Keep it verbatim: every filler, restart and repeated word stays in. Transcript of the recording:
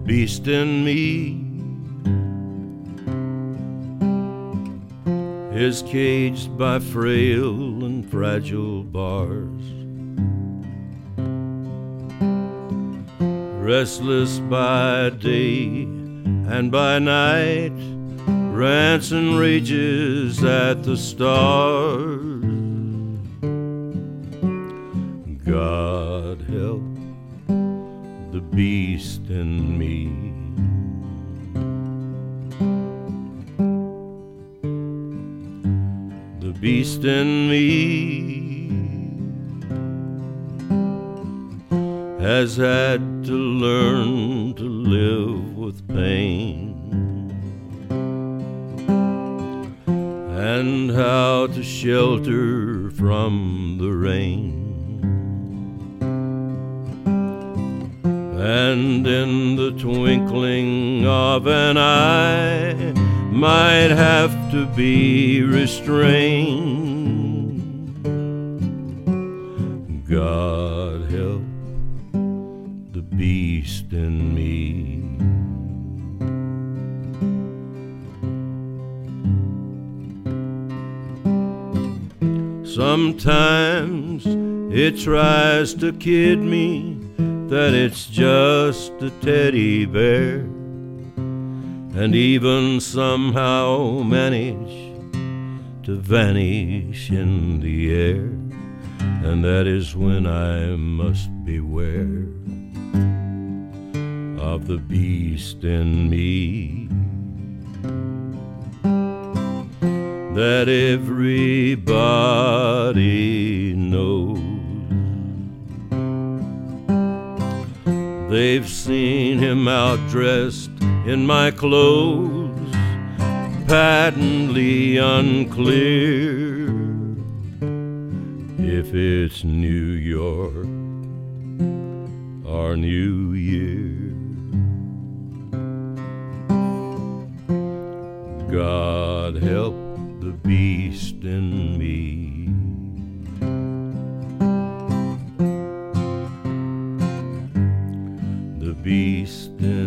beast in me is caged by frail and fragile bars, restless by day and by night, rants and rages at the stars. God help the beast in me. The beast in me has had to learn to live with pain, and how to shelter from the rain. And in the twinkling of an eye might have to be restrained. God help the beast in me. Sometimes it tries to kid me that it's just a teddy bear, and even somehow manage to vanish in the air, and that is when I must beware of the beast in me that everybody knows. They've seen him outdressed in my clothes, patently unclear if it's New York or New Year. God help the beast in me. The beast in